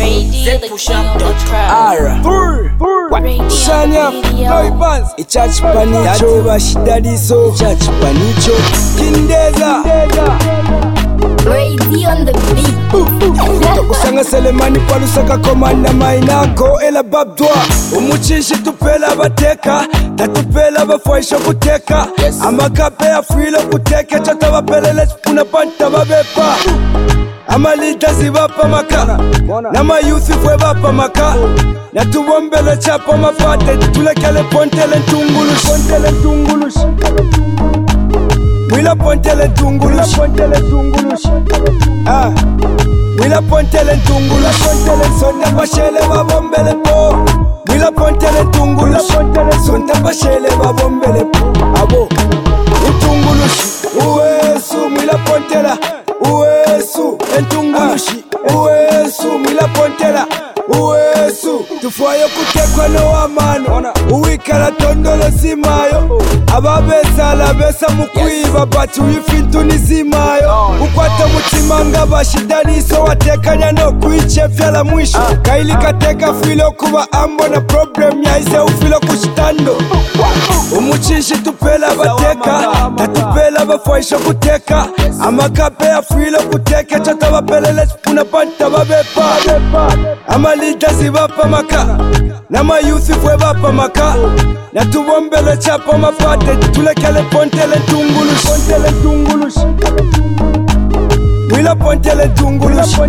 Shania, Noibans, Ichachi Panicho, Bashidadiso, Ichachi Panicho, Kindeza, Radio on the beat. Takusanga Selemani Palusaka Komanda Mainako, Ela Babdwa, Umuchishi Tupela Bateka, Tatupela Bafoisha Kuteka, Amakapea Frilo Kuteka, Chatava Peleles Punapanta Babepa. Amalita zibapa maka Nama youth fwe bapa maka Na tuwombele chapa mafate Tulekele pontele tungulush Wila pontele tungulush Wila pontele tungulush Sonta pashele wabombele po Wila pontele tungulush Sonta pashele wabombele po Abo Itungulush Uwesu Wila pontela Uwesu entungulushi Uwesu mwila pontela Uwesu tufuayo kutekwa no wamano Uwikala tondolo simayo Ababesala besa mukwiba Bati uyifintu nizimayo Ukwata mutimanga bashidaniso Watekanya no kuichefya la mwisho Kaili kateka filo kuwa ambo na problem ya ise ufilo kushitando Umuchishi tupela bateka Tatupela bafoisho kuteka Amakapea filo kuteka Chata bapelele punapanta babepa Amalita zibapa maka Nama youth fwe bapa maka Na tuwombele chapa mafate Tulekele pontele tungulush Wila pontele tungulush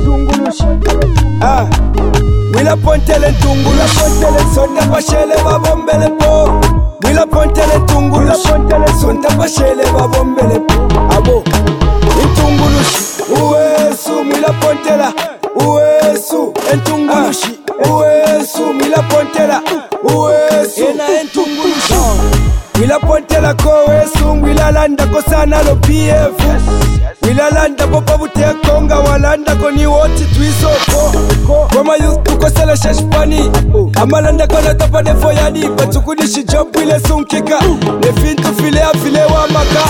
Wila pontele tungulush Sonta pashele babombele po Wila pontele tungulush Sonta pashele babombele po Abo Intungulush Uwesu mwila pontela Uwesu entungulushi Uwesu mwila pontela Uwesu ena entungulushi Wila pontela ko wesu Wila landa ko sana lo PF Wila landa popa bute konga Walanda ko ni woti tuisoko Koma youth tuko sele shashpani Amalanda ko na topa defo yadi Patukudishi job wile sunkika Nefintu file afile wa maka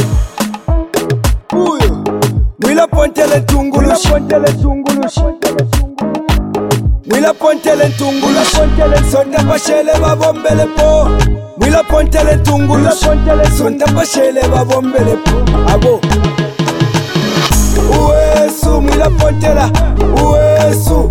Wila pontele tungulush Wila pontele tungulush Sonta pashele babombele po Wila pontele tungulush Sonta pashele babombele po Abo Uwesu mwila pontela Uwesu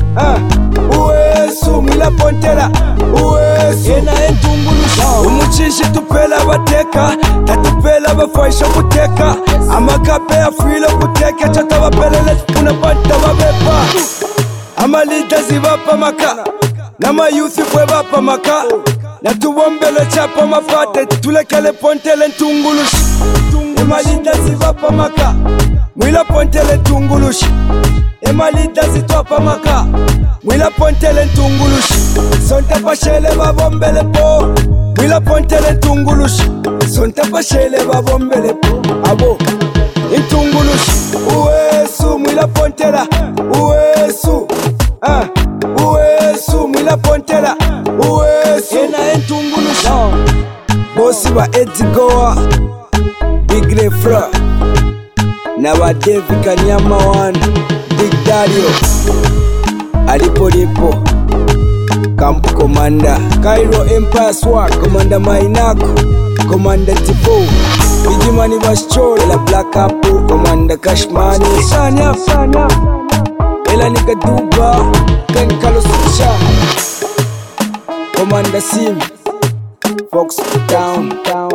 Uwesu mwila pontela Uwesu ena entungulush Umuchishi tupela bateka Tatupela bafoisho kuteka Amakapea frilo kuteka Chata bapelele punapanta babepa Amalita zibapa maka Nama youth fwe bapa maka Na tuwombele chapa mafate Tulekele pontele tungulush Emalita zibapa maka Mwila pontele tungulush Emalita zitwapa maka Mwila pontele tungulush Sonta pashele babombele po Mwila pontele tungulush Sonta pashele babombele po Abo Intungulush Uwesu mwila pontela Uwesu Uwesu mwila pontela Uwesu ena entungulush Bosi wa Edgoa Big Refra Na wa Devi Kanyama One Big Dario Alipo lipo Camp Commander Cairo Empire Swag Commander Mainako Commander Tipo Bijimani Bashchol La Black Apple Commander Kashmani Shania Ela Nika Duba Ken Kalosisha Commander Sim Fox Town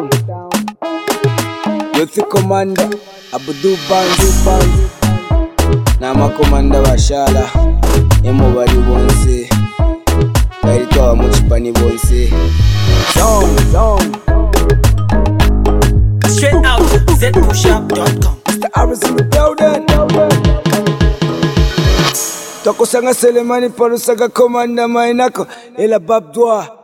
Youth Commander Abdu Banzi Nama Commander Bashala Emo bali bonse Kairito wa muchipani bonse Zone Straight out zpushup.com. Mr. Arrows in the building Takusanga Selemani Palusaka Komanda Mainako Ela Babdwa